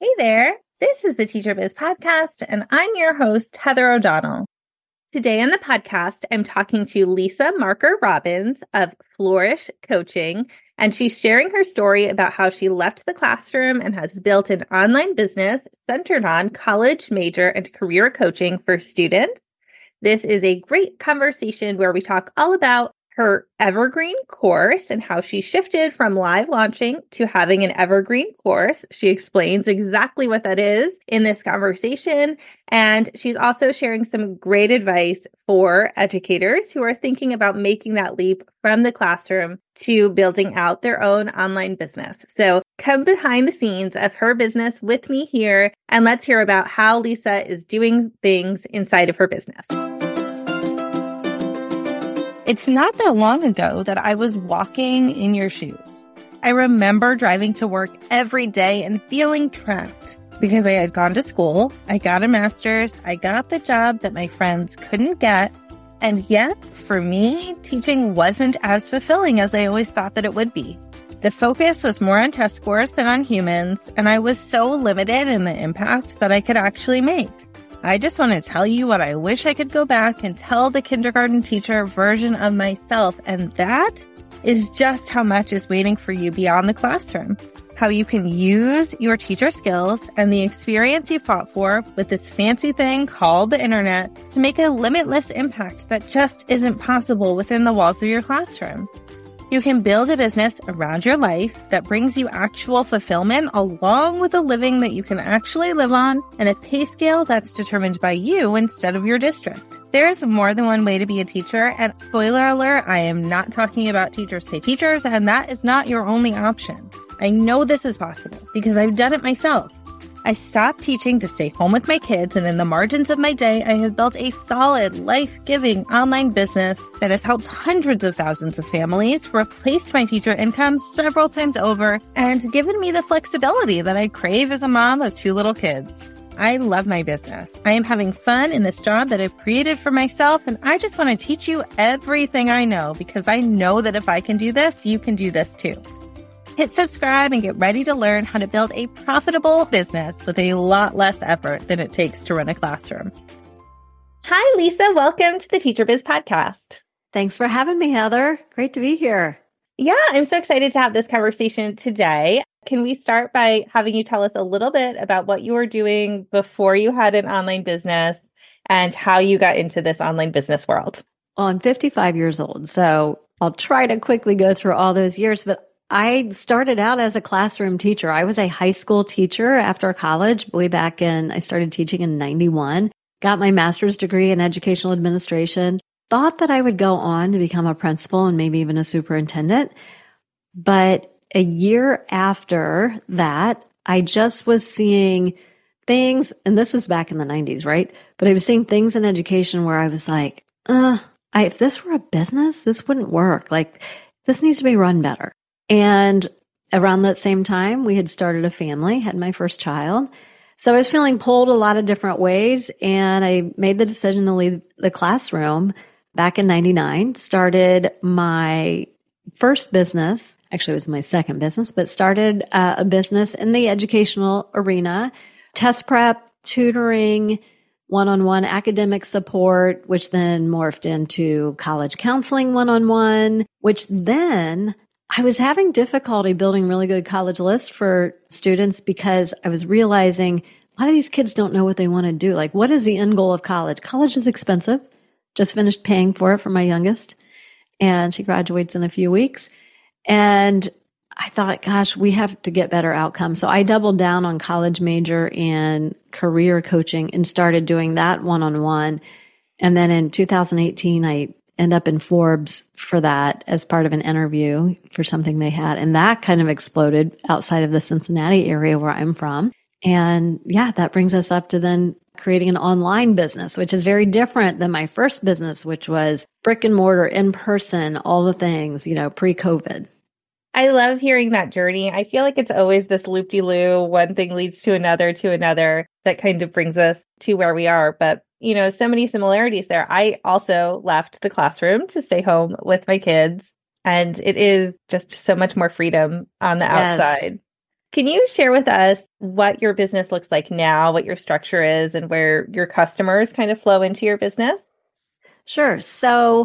Hey there, this is the Teacher Biz Podcast, and I'm your host, Heather O'Donnell. Today on the podcast, I'm talking to Lisa Marker Robbins of Flourish Coaching, and she's sharing her story about how she left the classroom and has built an online business centered on college major and career coaching for students. This is a great conversation where we talk all about her evergreen course and how she shifted from live launching to having an evergreen course. She explains exactly what that is in this conversation. And she's also sharing some great advice for educators who are thinking about making that leap from the classroom to building out their own online business. So come behind the scenes of her business with me here, and let's hear about how Lisa is doing things inside of her business. It's not that long ago that I was walking in your shoes. I remember driving to work every day and feeling trapped because I had gone to school, I got a master's, I got the job that my friends couldn't get, and yet, for me, teaching wasn't as fulfilling as I always thought that it would be. The focus was more on test scores than on humans, and I was so limited in the impact that I could actually make. I just want to tell you what I wish I could go back and tell the kindergarten teacher version of myself, and that is just how much is waiting for you beyond the classroom. How you can use your teacher skills and the experience you fought for with this fancy thing called the internet to make a limitless impact that just isn't possible within the walls of your classroom. You can build a business around your life that brings you actual fulfillment along with a living that you can actually live on and a pay scale that's determined by you instead of your district. There's more than one way to be a teacher, and spoiler alert, I am not talking about teachers pay teachers, and that is not your only option. I know this is possible because I've done it myself. I stopped teaching to stay home with my kids, and in the margins of my day, I have built a solid, life-giving online business that has helped hundreds of thousands of families, replaced my teacher income several times over, and given me the flexibility that I crave as a mom of two little kids. I love my business. I am having fun in this job that I've created for myself, and I just want to teach you everything I know because I know that if I can do this, you can do this too. Hit subscribe and get ready to learn how to build a profitable business with a lot less effort than it takes to run a classroom. Hi, Lisa. Welcome to the Teacher Biz Podcast. Thanks for having me, Heather. Great to be here. Yeah, I'm so excited to have this conversation today. Can we start by having you tell us a little bit about what you were doing before you had an online business and how you got into this online business world? Well, I'm 55 years old, so I'll try to quickly go through all those years, but I started out as a classroom teacher. I was a high school teacher after college I started teaching in 91, got my master's degree in educational administration, thought that I would go on to become a principal and maybe even a superintendent. But a year after that, I just was seeing things, and this was back in the 90s, right? But I was seeing things in education where I was like, if this were a business, this wouldn't work. Like, this needs to be run better. And around that same time, we had started a family, had my first child. So I was feeling pulled a lot of different ways, and I made the decision to leave the classroom back in 99, started my first business. Actually, it was my second business, but started a business in the educational arena, test prep, tutoring, one-on-one academic support, which then morphed into college counseling one-on-one, which then I was having difficulty building really good college lists for students because I was realizing a lot of these kids don't know what they want to do. Like, what is the end goal of college? College is expensive. Just finished paying for it for my youngest, and she graduates in a few weeks. And I thought, gosh, we have to get better outcomes. So I doubled down on college major and career coaching and started doing that one-on-one. And then in 2018, I end up in Forbes for that as part of an interview for something they had. And that kind of exploded outside of the Cincinnati area where I'm from. And yeah, that brings us up to then creating an online business, which is very different than my first business, which was brick and mortar, in person, all the things, pre-COVID. I love hearing that journey. I feel like it's always this loop-de-loo, one thing leads to another that kind of brings us to where we are. But so many similarities there. I also left the classroom to stay home with my kids, and it is just so much more freedom on the outside. Can you share with us what your business looks like now, what your structure is, and where your customers kind of flow into your business? Sure. So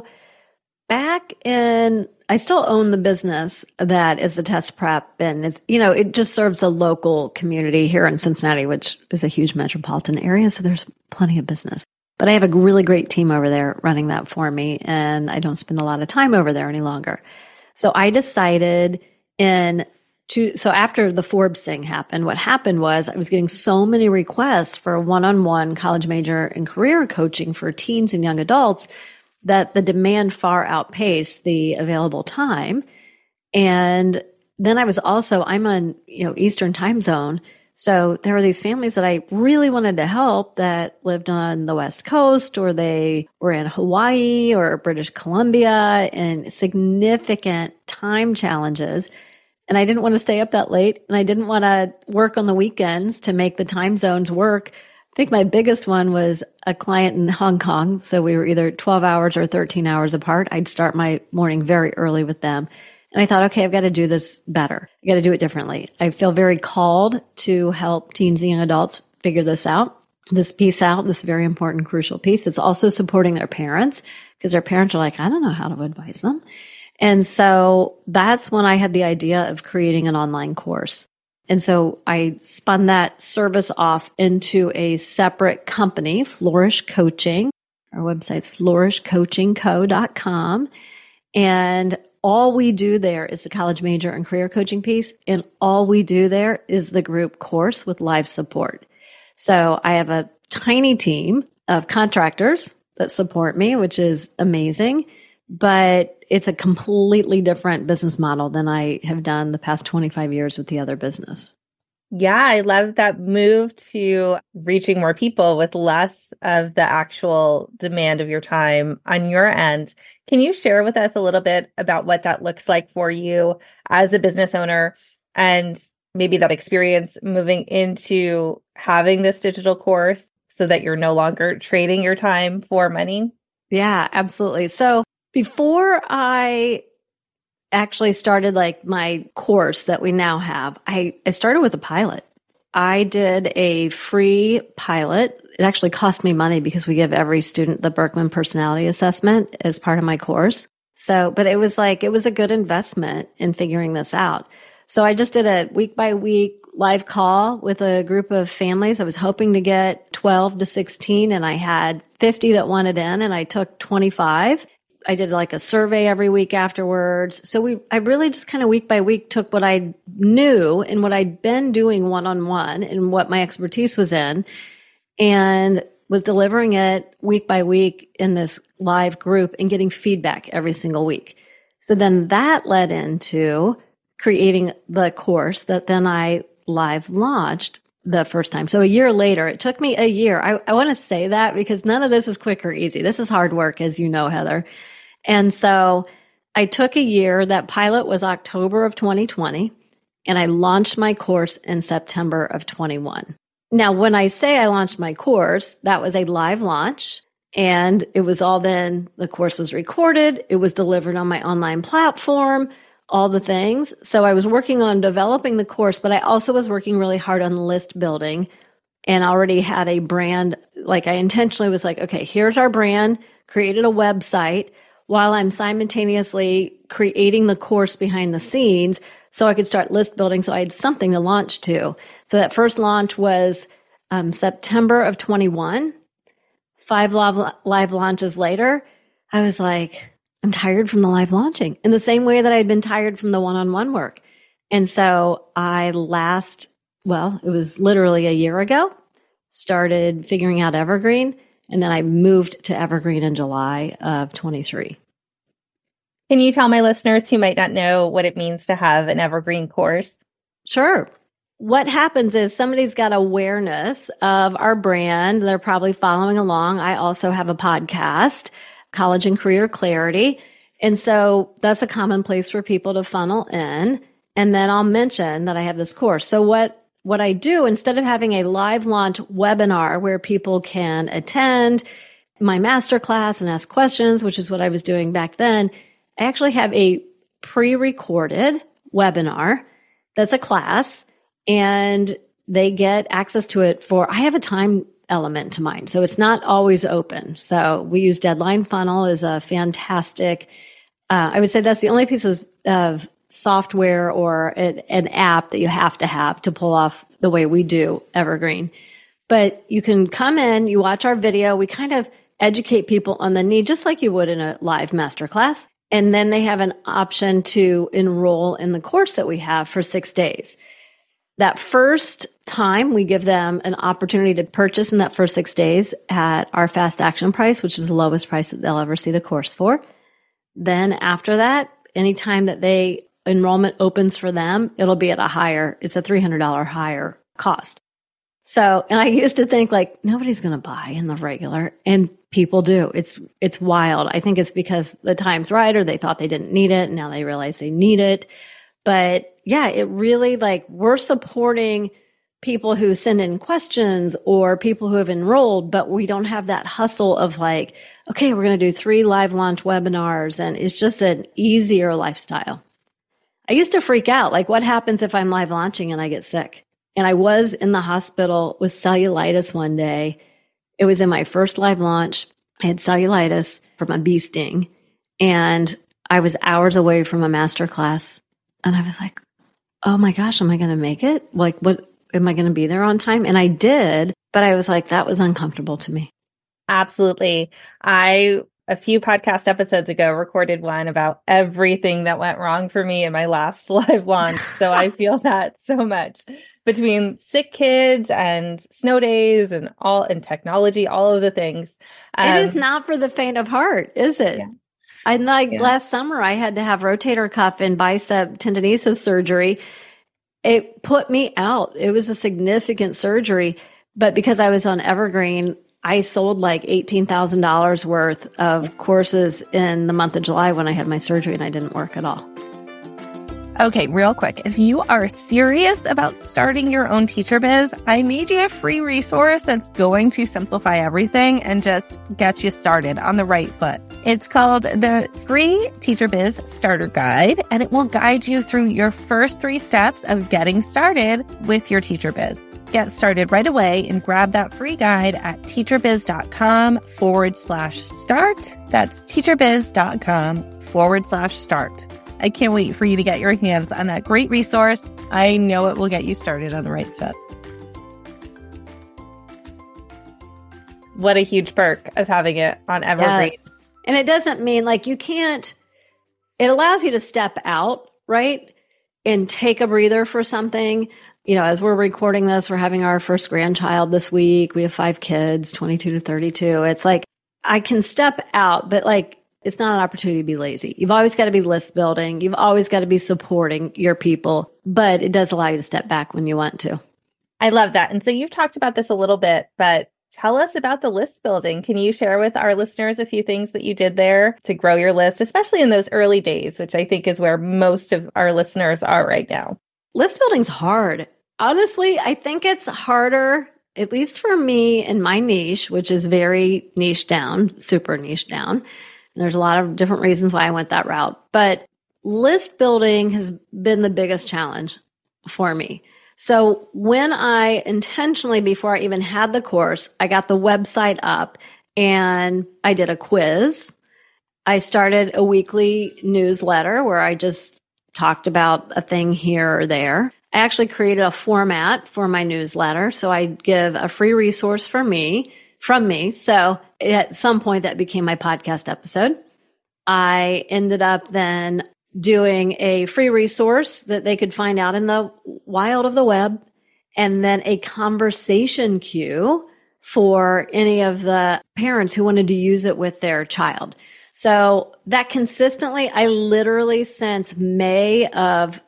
I still own the business that is the test prep, and it just serves a local community here in Cincinnati, which is a huge metropolitan area. So there's plenty of business. But I have a really great team over there running that for me, and I don't spend a lot of time over there any longer. So I decided so after the Forbes thing happened, what happened was I was getting so many requests for one-on-one college major and career coaching for teens and young adults that the demand far outpaced the available time. And then I'm on, Eastern time zone. So there were these families that I really wanted to help that lived on the West Coast, or they were in Hawaii or British Columbia, and significant time challenges. And I didn't want to stay up that late, and I didn't want to work on the weekends to make the time zones work. I think my biggest one was a client in Hong Kong. So we were either 12 hours or 13 hours apart. I'd start my morning very early with them. And I thought, okay, I've got to do this better. I got to do it differently. I feel very called to help teens and young adults figure this piece out, this very important, crucial piece. It's also supporting their parents, because their parents are like, I don't know how to advise them. And so that's when I had the idea of creating an online course. And so I spun that service off into a separate company, Flourish Coaching. Our website's flourishcoachingco.com. And all we do there is the college major and career coaching piece. And all we do there is the group course with live support. So I have a tiny team of contractors that support me, which is amazing. But it's a completely different business model than I have done the past 25 years with the other business. Yeah, I love that move to reaching more people with less of the actual demand of your time on your end. Can you share with us a little bit about what that looks like for you as a business owner, and maybe that experience moving into having this digital course so that you're no longer trading your time for money? Yeah, absolutely. So before I actually started my course that we now have, I started with a pilot. I did a free pilot. It actually cost me money because we give every student the Birkman personality assessment as part of my course. So, but it was a good investment in figuring this out. So I just did a week by week live call with a group of families. I was hoping to get 12 to 16, and I had 50 that wanted in, and I took 25. I did a survey every week afterwards. So I really just kind of week by week took what I knew and what I'd been doing one-on-one and what my expertise was in, and was delivering it week by week in this live group and getting feedback every single week. So then that led into creating the course that then I live launched the first time. So a year later, it took me a year. I want to say that because none of this is quick or easy. This is hard work, as you know, Heather. And so I took a year. That pilot was October of 2020, and I launched my course in September of 21. Now, when I say I launched my course, that was a live launch, and it was the course was recorded. It was delivered on my online platform, all the things. So I was working on developing the course, but I also was working really hard on list building, and already had a brand. I intentionally was okay, here's our brand, created a website while I'm simultaneously creating the course behind the scenes so I could start list building. So I had something to launch to. So that first launch was September of 21. 5 live launches later, I was I'm tired from the live launching in the same way that I'd been tired from the one-on-one work. And so it was literally a year ago, started figuring out Evergreen, and then I moved to Evergreen in July of 23. Can you tell my listeners who might not know what it means to have an Evergreen course? Sure. What happens is somebody's got awareness of our brand. They're probably following along. I also have a podcast, College and Career Clarity. And so that's a common place for people to funnel in. And then I'll mention that I have this course. So what I do, instead of having a live launch webinar where people can attend my masterclass and ask questions, which is what I was doing back then, I actually have a pre-recorded webinar that's a class. and they get access to it I have a time element to mine. So it's not always open. So we use Deadline Funnel as a fantastic, I would say that's the only piece of software or an app that you have to pull off the way we do Evergreen. But you can come in, you watch our video, we kind of educate people on the need, just like you would in a live masterclass. And then they have an option to enroll in the course that we have for 6 days. That first time, we give them an opportunity to purchase in that first 6 days at our fast action price, which is the lowest price that they'll ever see the course for. Then after that, anytime that enrollment opens for them, it'll be at it's a $300 higher cost. So, and I used to think like, nobody's going to buy in the regular, and people do. It's wild. I think it's because the time's right, or they thought they didn't need it, and now they realize they need it. But yeah, it really we're supporting people who send in questions or people who have enrolled, but we don't have that hustle of okay, we're going to do 3 live launch webinars, and it's just an easier lifestyle. I used to freak out. What happens if I'm live launching and I get sick? And I was in the hospital with cellulitis one day. It was in my first live launch. I had cellulitis from a bee sting, and I was hours away from a master class. And I was like, oh my gosh, am I going to make it? What, am I going to be there on time? And I did, but I was like, that was uncomfortable to me. Absolutely. A few podcast episodes ago, recorded one about everything that went wrong for me in my last live launch. So I feel that so much between sick kids and snow days and technology, all of the things. It is not for the faint of heart, is it? Yeah. And last summer, I had to have rotator cuff and bicep tendinosis surgery. It put me out. It was a significant surgery, but because I was on Evergreen, I sold $18,000 worth of courses in the month of July when I had my surgery, and I didn't work at all. Okay, real quick. If you are serious about starting your own teacher biz, I made you a free resource that's going to simplify everything and just get you started on the right foot. It's called the Free Teacher Biz Starter Guide, and it will guide you through your first 3 steps of getting started with your teacher biz. Get started right away and grab that free guide at teacherbiz.com/start. That's teacherbiz.com/start. I can't wait for you to get your hands on that great resource. I know it will get you started on the right foot. What a huge perk of having it on Evergreen. Yes. And it doesn't mean you can't, it allows you to step out, right? And take a breather for something. As we're recording this, we're having our first grandchild this week. We have 5 kids, 22 to 32. It's I can step out, but it's not an opportunity to be lazy. You've always got to be list building. You've always got to be supporting your people, but it does allow you to step back when you want to. I love that. And so you've talked about this a little bit, but tell us about the list building. Can you share with our listeners a few things that you did there to grow your list, especially in those early days, which I think is where most of our listeners are right now? List building's hard. Honestly, I think it's harder, at least for me in my niche, which is very niche down, super niche down. And there's a lot of different reasons why I went that route. But list building has been the biggest challenge for me. So when I intentionally, before I even had the course, I got the website up and I did a quiz. I started a weekly newsletter where I just talked about a thing here or there. I actually created a format for my newsletter. So I give a free resource from me. So at some point that became my podcast episode. I ended up then doing a free resource that they could find out in the wild of the web, and then a conversation queue for any of the parents who wanted to use it with their child. So that consistently, I literally since May of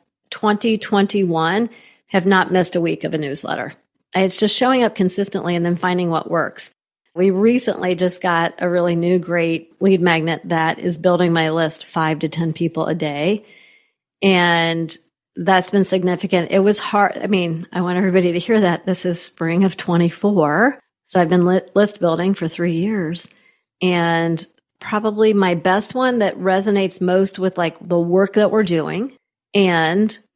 2021 have not missed a week of a newsletter. It's just showing up consistently and then finding what works. We recently just got a really new, great lead magnet that is building my list 5 to 10 people a day. And that's been significant. It was hard. I mean, I want everybody to hear that this is spring of 24. So I've been list building for 3 years. And probably my best one that resonates most with the work that we're doing and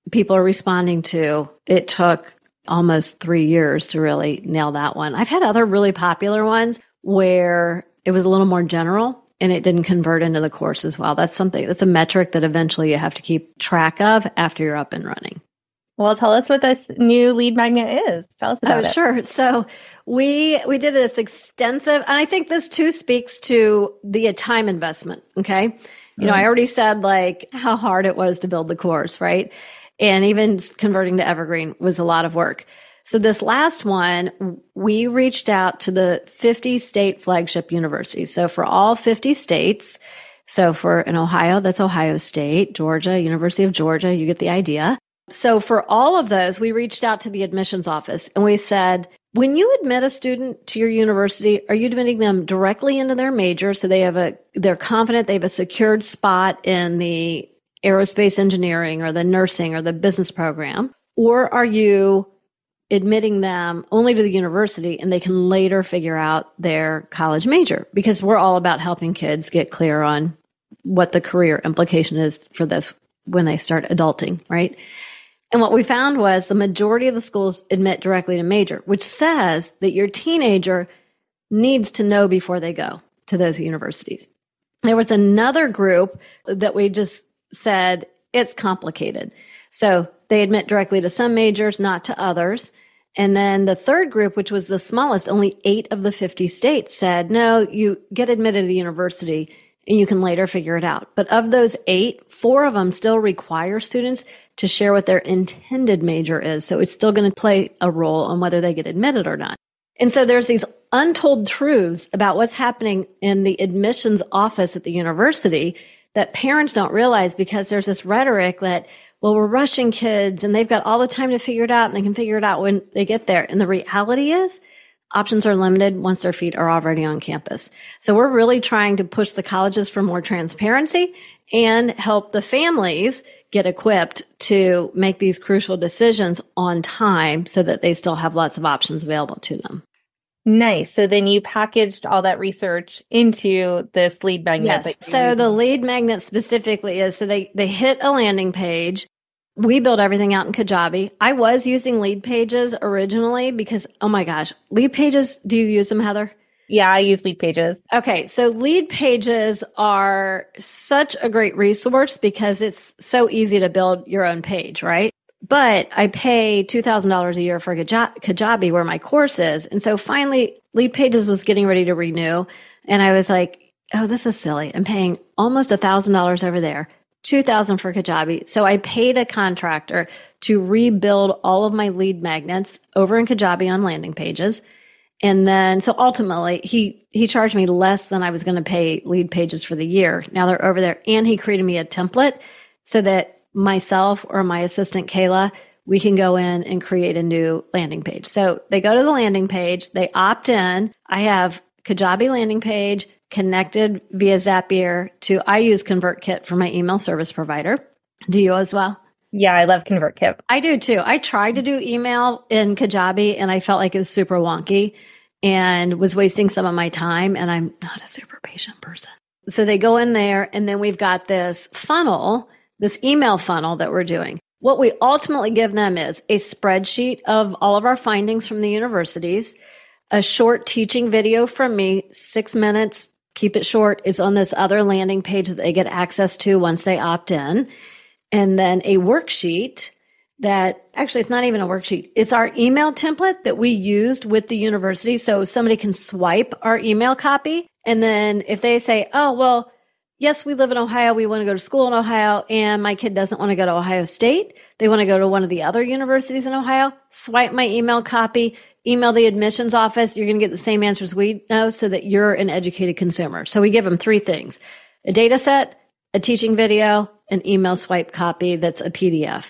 people are responding to. It took almost 3 years to really nail that one. I've had other really popular ones where it was a little more general and it didn't convert into the course as well. That's a metric that eventually you have to keep track of after you're up and running. Well, tell us what this new lead magnet is. Tell us about it. Sure. So we did this extensive, and I think this too speaks to the time investment. Okay. You know, I already said like how hard it was to build the course, right? And even converting to Evergreen was a lot of work. So this last one, we reached out to the 50 state flagship universities. So for all 50 states, so for in Ohio, that's Ohio State, Georgia, University of Georgia, you get the idea. So for all of those, we reached out to the admissions office and we said, when you admit a student to your university, are you admitting them directly into their major? So they're confident they have a secured spot in the aerospace engineering or the nursing or the business program? Or are you admitting them only to the university and they can later figure out their college major? Because we're all about helping kids get clear on what the career implication is for this when they start adulting, right? And what we found was the majority of the schools admit directly to major, which says that your teenager needs to know before they go to those universities. There was another group that we just said, it's complicated. So they admit directly to some majors, not to others. And then the third group, which was the smallest, only 8 of the 50 states said, no, you get admitted to the university and you can later figure it out. But of those 8, 4 of them still require students to share what their intended major is. So it's still going to play a role on whether they get admitted or not. And so there's these untold truths about what's happening in the admissions office at the university that parents don't realize, because there's this rhetoric that, well, we're rushing kids and they've got all the time to figure it out and they can figure it out when they get there. And the reality is options are limited once their feet are already on campus. So we're really trying to push the colleges for more transparency and help the families get equipped to make these crucial decisions on time so that they still have lots of options available to them. Nice. So then you packaged all that research into this lead magnet. Yes. So the lead magnet specifically is, so they hit a landing page. We build everything out in Kajabi. I was using Lead Pages originally because, oh my gosh, Lead Pages, do you use them, Heather? Yeah, I use Lead Pages. Okay. So Lead Pages are such a great resource because it's so easy to build your own page, right? But I pay $2,000 a year for Kajabi where my course is. And so finally, Lead Pages was getting ready to renew. And I was like, oh, this is silly. I'm paying almost $1,000 over there, $2,000 for Kajabi. So I paid a contractor to rebuild all of my lead magnets over in Kajabi on landing pages. And then, so ultimately, he charged me less than I was going to pay Lead Pages for the year. Now they're over there. And he created me a template so that myself or my assistant, Kayla, we can go in and create a new landing page. So they go to the landing page, they opt in. I have Kajabi landing page connected via Zapier to, I use ConvertKit for my email service provider. Do you as well? Yeah, I love ConvertKit. I do too. I tried to do email in Kajabi and I felt like it was super wonky and was wasting some of my time. And I'm not a super patient person. So they go in there and then we've got this funnel, this email funnel that we're doing. What we ultimately give them is a spreadsheet of all of our findings from the universities, a short teaching video from me, 6 minutes, keep it short, is on this other landing page that they get access to once they opt in. And then a worksheet that actually it's not even a worksheet. It's our email template that we used with the university. So somebody can swipe our email copy. And then if they say, oh, well, yes, we live in Ohio. We want to go to school in Ohio. And my kid doesn't want to go to Ohio State. They want to go to one of the other universities in Ohio. Swipe my email copy, email the admissions office. You're going to get the same answers we know so that you're an educated consumer. So we give them 3 things: a data set, a teaching video, an email swipe copy that's a PDF.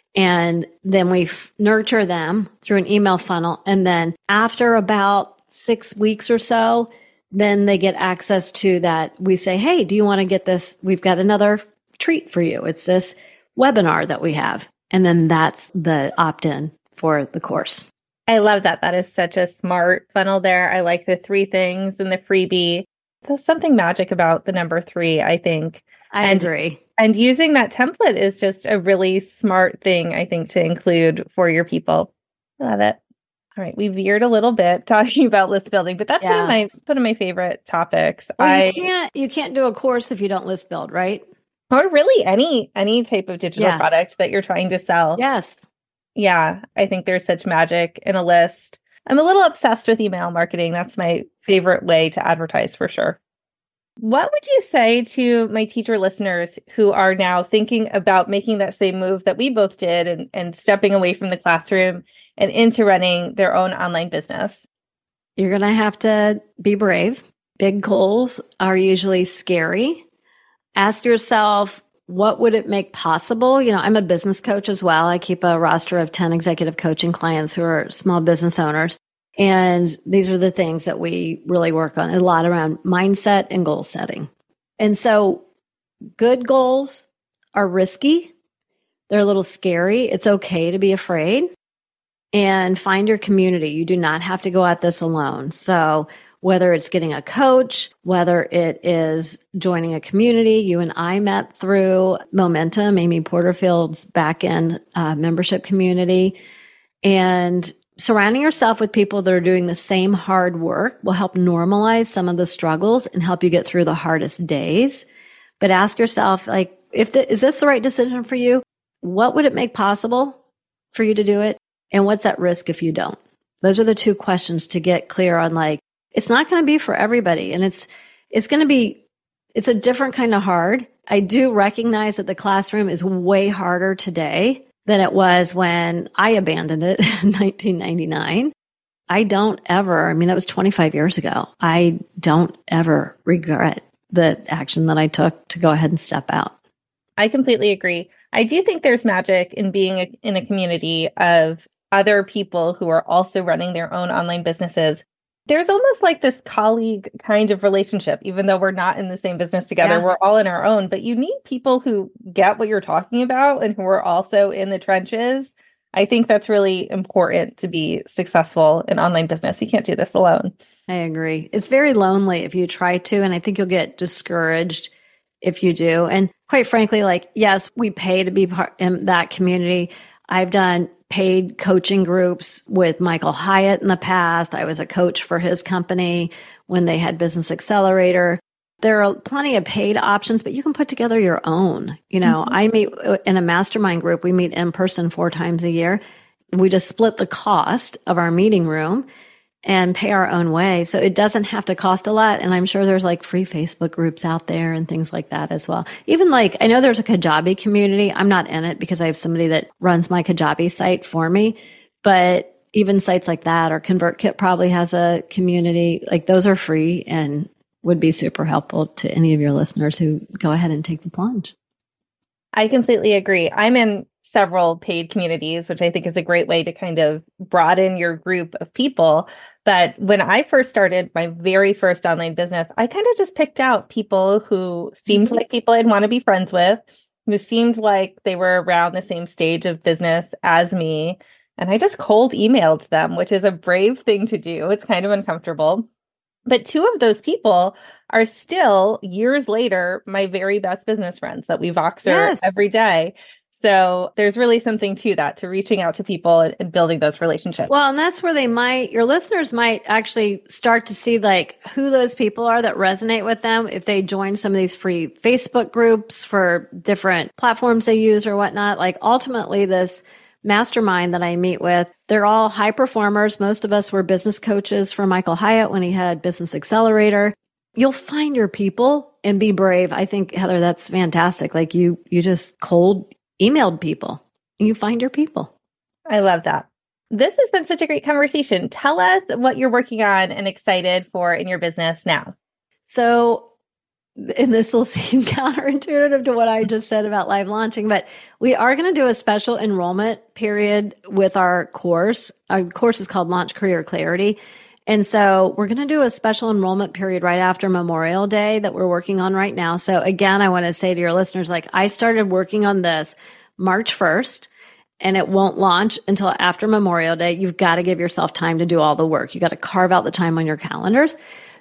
And then we nurture them through an email funnel. And then after about 6 weeks or so, then they get access to that. We say, hey, do you want to get this? We've got another treat for you. It's this webinar that we have. And then that's the opt-in for the course. I love that. That is such a smart funnel there. I like the 3 things and the freebie. There's something magic about the number 3, I think. I agree. And using that template is just a really smart thing, I think, to include for your people. I love it. All right, we veered a little bit talking about list building, but that's one of my favorite topics. Well, you can't do a course if you don't list build, right? Or really any type of digital product that you're trying to sell. Yes. Yeah, I think there's such magic in a list. I'm a little obsessed with email marketing. That's my favorite way to advertise for sure. What would you say to my teacher listeners who are now thinking about making that same move that we both did and stepping away from the classroom and into running their own online business? You're going to have to be brave. Big goals are usually scary. Ask yourself, what would it make possible? I'm a business coach as well. I keep a roster of 10 executive coaching clients who are small business owners. And these are the things that we really work on, a lot around mindset and goal setting. And so good goals are risky. They're a little scary. It's okay to be afraid. And find your community. You do not have to go at this alone. So whether it's getting a coach, whether it is joining a community, you and I met through Momentum, Amy Porterfield's back-end membership community, and surrounding yourself with people that are doing the same hard work will help normalize some of the struggles and help you get through the hardest days. But ask yourself, is this the right decision for you? What would it make possible for you to do it? And what's at risk if you don't? Those are the 2 questions to get clear on. It's not going to be for everybody. And it's a different kind of hard. I do recognize that the classroom is way harder today than it was when I abandoned it in 1999. That was 25 years ago. I don't ever regret the action that I took to go ahead and step out. I completely agree. I do think there's magic in being in a community of other people who are also running their own online businesses. There's almost like this colleague kind of relationship, even though we're not in the same business together. Yeah. We're all in our own, but you need people who get what you're talking about and who are also in the trenches. I think that's really important to be successful in online business. You can't do this alone. I agree. It's very lonely if you try to, and I think you'll get discouraged if you do. And quite frankly, yes, we pay to be part in that community. I've done paid coaching groups with Michael Hyatt in the past. I was a coach for his company when they had Business Accelerator. There are plenty of paid options, but you can put together your own. I meet in a mastermind group. We meet in person 4 times a year. We just split the cost of our meeting room and pay our own way. So it doesn't have to cost a lot. And I'm sure there's free Facebook groups out there and things like that as well. Even I know there's a Kajabi community. I'm not in it because I have somebody that runs my Kajabi site for me. But even sites like that, or ConvertKit probably has a community. Those are free and would be super helpful to any of your listeners who go ahead and take the plunge. I completely agree. I'm in several paid communities, which I think is a great way to kind of broaden your group of people. But when I first started my very first online business, I kind of just picked out people who seemed like people I'd want to be friends with, who seemed like they were around the same stage of business as me. And I just cold emailed them, which is a brave thing to do. It's kind of uncomfortable. But 2 of those people are still, years later, my very best business friends that we Voxer every day. So there's really something to that, to reaching out to people and building those relationships. Well, and that's where your listeners might actually start to see who those people are that resonate with them if they join some of these free Facebook groups for different platforms they use or whatnot. Ultimately, this mastermind that I meet with, they're all high performers. Most of us were business coaches for Michael Hyatt when he had Business Accelerator. You'll find your people and be brave. I think, Heather, that's fantastic. You just cold emailed people and you find your people. I love that. This has been such a great conversation. Tell us what you're working on and excited for in your business now. So, and this will seem counterintuitive to what I just said about live launching, but we are going to do a special enrollment period with our course. Our course is called Launch Career Clarity. And so we're going to do a special enrollment period right after Memorial Day that we're working on right now. So again, I want to say to your listeners, I started working on this March 1st and it won't launch until after Memorial Day. You've got to give yourself time to do all the work. You got to carve out the time on your calendars.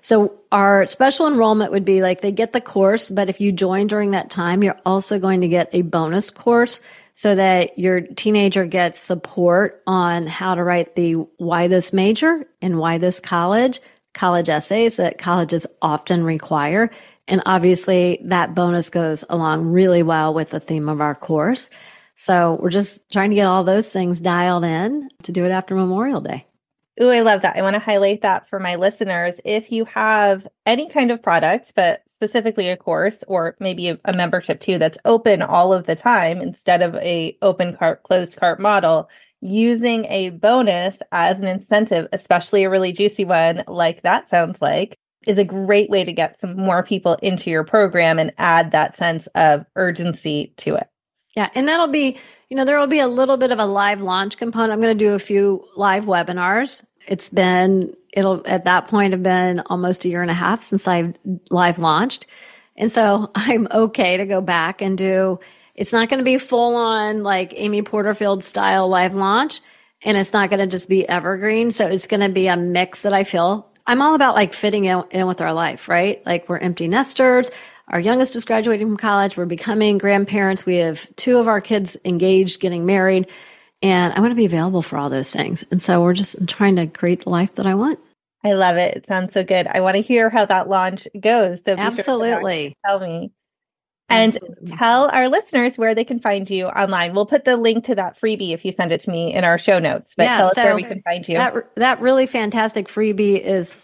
So our special enrollment would be like they get the course, but if you join during that time, you're also going to get a bonus course so that your teenager gets support on how to write the why this major and why this college essays that colleges often require. And obviously that bonus goes along really well with the theme of our course. So we're just trying to get all those things dialed in to do it after Memorial Day. Ooh, I love that. I want to highlight that for my listeners. If you have any kind of product, but specifically a course or maybe a membership too, that's open all of the time instead of a open cart, closed cart model, using a bonus as an incentive, especially a really juicy one like that sounds like, is a great way to get some more people into your program and add that sense of urgency to it. Yeah. And that'll be, there will be a little bit of a live launch component. I'm going to do a few live webinars. It'll at that point have been almost a year and a half since I've live launched. And so I'm okay to go back and it's not going to be full on like Amy Porterfield style live launch. And it's not going to just be evergreen. So it's going to be a mix that I feel I'm all about like fitting in with our life, right? Like we're empty nesters. Our youngest is graduating from college. We're becoming grandparents. We have 2 of our kids engaged, getting married. And I want to be available for all those things. And so we're just trying to create the life that I want. I love it. It sounds so good. I want to hear how that launch goes. So absolutely. Tell me. And tell our listeners where they can find you online. We'll put the link to that freebie if you send it to me in our show notes. But tell us where we can find you. That really fantastic freebie is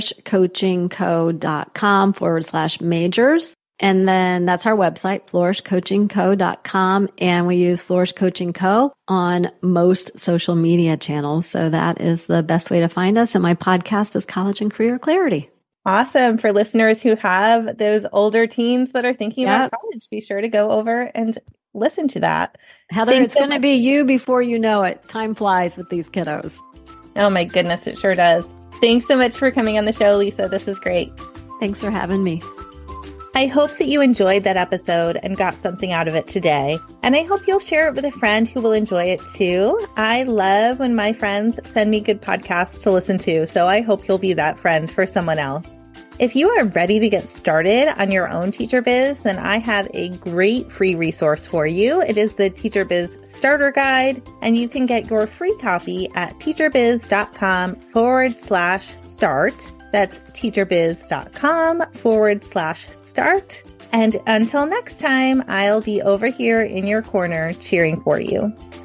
flourishcoachingco.com/majors. And then that's our website, flourishcoachingco.com. And we use Flourish Coaching Co. on most social media channels. So that is the best way to find us. And my podcast is College and Career Clarity. Awesome. For listeners who have those older teens that are thinking about college, be sure to go over and listen to that. Heather, it's going to be you before you know it. Time flies with these kiddos. Oh my goodness, it sure does. Thanks so much for coming on the show, Lisa. This is great. Thanks for having me. I hope that you enjoyed that episode and got something out of it today. And I hope you'll share it with a friend who will enjoy it too. I love when my friends send me good podcasts to listen to, so I hope you'll be that friend for someone else. If you are ready to get started on your own Teacher Biz, then I have a great free resource for you. It is the Teacher Biz Starter Guide, and you can get your free copy at teacherbiz.com/start. That's teacherbiz.com/start. And until next time, I'll be over here in your corner cheering for you.